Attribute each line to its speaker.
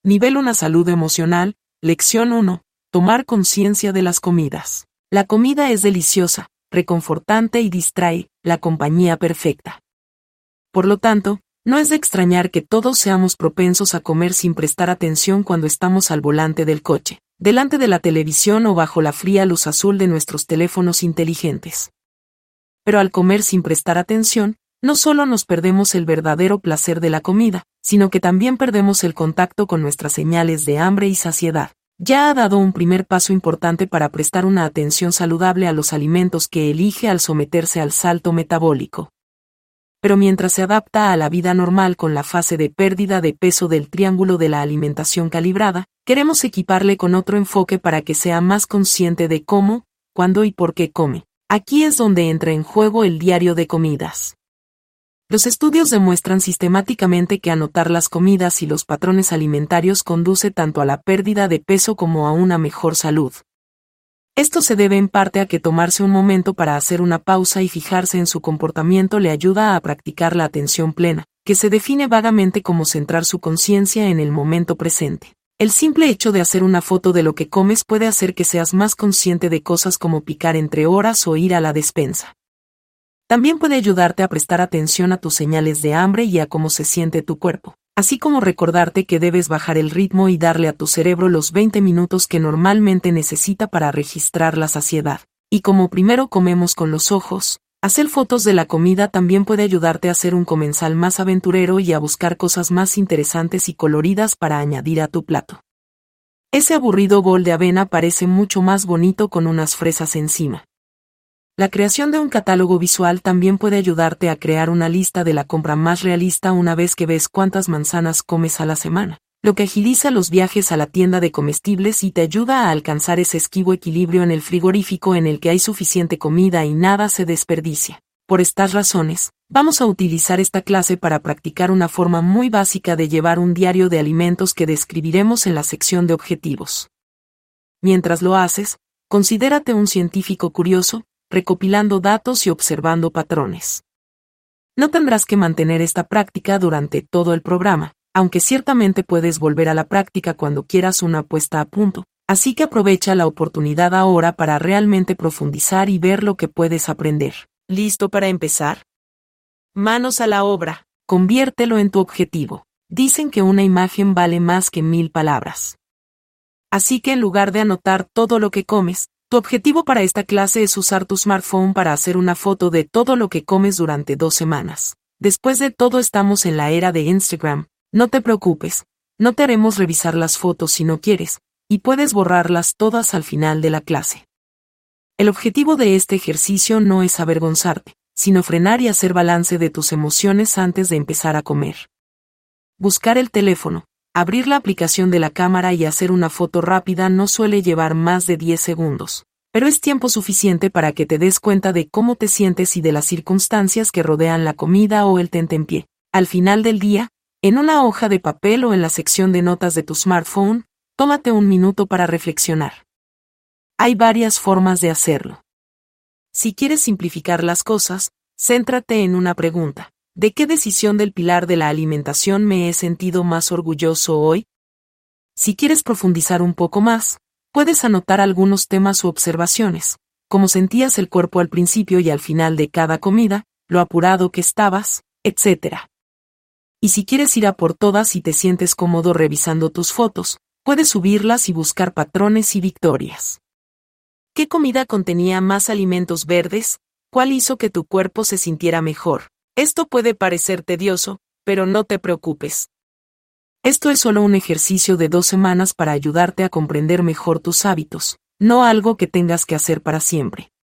Speaker 1: Nivel 1 Salud emocional, Lección 1. Tomar conciencia de las comidas. La comida es deliciosa, reconfortante y distrae, la compañía perfecta. Por lo tanto, no es de extrañar que todos seamos propensos a comer sin prestar atención cuando estamos al volante del coche, delante de la televisión o bajo la fría luz azul de nuestros teléfonos inteligentes. Pero al comer sin prestar atención, no solo nos perdemos el verdadero placer de la comida, sino que también perdemos el contacto con nuestras señales de hambre y saciedad. Ya ha dado un primer paso importante para prestar una atención saludable a los alimentos que elige al someterse al salto metabólico. Pero mientras se adapta a la vida normal con la fase de pérdida de peso del triángulo de la alimentación calibrada, queremos equiparle con otro enfoque para que sea más consciente de cómo, cuándo y por qué come. Aquí es donde entra en juego el diario de comidas. Los estudios demuestran sistemáticamente que anotar las comidas y los patrones alimentarios conduce tanto a la pérdida de peso como a una mejor salud. Esto se debe en parte a que tomarse un momento para hacer una pausa y fijarse en su comportamiento le ayuda a practicar la atención plena, que se define vagamente como centrar su conciencia en el momento presente. El simple hecho de hacer una foto de lo que comes puede hacer que seas más consciente de cosas como picar entre horas o ir a la despensa. También puede ayudarte a prestar atención a tus señales de hambre y a cómo se siente tu cuerpo, así como recordarte que debes bajar el ritmo y darle a tu cerebro los 20 minutos que normalmente necesita para registrar la saciedad. Y como primero comemos con los ojos, hacer fotos de la comida también puede ayudarte a ser un comensal más aventurero y a buscar cosas más interesantes y coloridas para añadir a tu plato. Ese aburrido bol de avena parece mucho más bonito con unas fresas encima. La creación de un catálogo visual también puede ayudarte a crear una lista de la compra más realista una vez que ves cuántas manzanas comes a la semana, lo que agiliza los viajes a la tienda de comestibles y te ayuda a alcanzar ese esquivo equilibrio en el frigorífico en el que hay suficiente comida y nada se desperdicia. Por estas razones, vamos a utilizar esta clase para practicar una forma muy básica de llevar un diario de alimentos que describiremos en la sección de objetivos. Mientras lo haces, considérate un científico curioso, recopilando datos y observando patrones. No tendrás que mantener esta práctica durante todo el programa, aunque ciertamente puedes volver a la práctica cuando quieras una puesta a punto, así que aprovecha la oportunidad ahora para realmente profundizar y ver lo que puedes aprender. ¿Listo para empezar? Manos a la obra, conviértelo en tu objetivo. Dicen que una imagen vale más que 1000 palabras. Así que en lugar de anotar todo lo que comes, tu objetivo para esta clase es usar tu smartphone para hacer una foto de todo lo que comes durante 2 semanas. Después de todo estamos en la era de Instagram, no te preocupes, no te haremos revisar las fotos si no quieres, y puedes borrarlas todas al final de la clase. El objetivo de este ejercicio no es avergonzarte, sino frenar y hacer balance de tus emociones antes de empezar a comer. Buscar el teléfono, abrir la aplicación de la cámara y hacer una foto rápida no suele llevar más de 10 segundos, pero es tiempo suficiente para que te des cuenta de cómo te sientes y de las circunstancias que rodean la comida o el tentempié. Al final del día, en una hoja de papel o en la sección de notas de tu smartphone, tómate un minuto para reflexionar. Hay varias formas de hacerlo. Si quieres simplificar las cosas, céntrate en una pregunta. ¿De qué decisión del pilar de la alimentación me he sentido más orgulloso hoy? Si quieres profundizar un poco más, puedes anotar algunos temas u observaciones, cómo sentías el cuerpo al principio y al final de cada comida, lo apurado que estabas, etc. Y si quieres ir a por todas y te sientes cómodo revisando tus fotos, puedes subirlas y buscar patrones y victorias. ¿Qué comida contenía más alimentos verdes? ¿Cuál hizo que tu cuerpo se sintiera mejor? Esto puede parecer tedioso, pero no te preocupes. Esto es solo un ejercicio de 2 semanas para ayudarte a comprender mejor tus hábitos, no algo que tengas que hacer para siempre.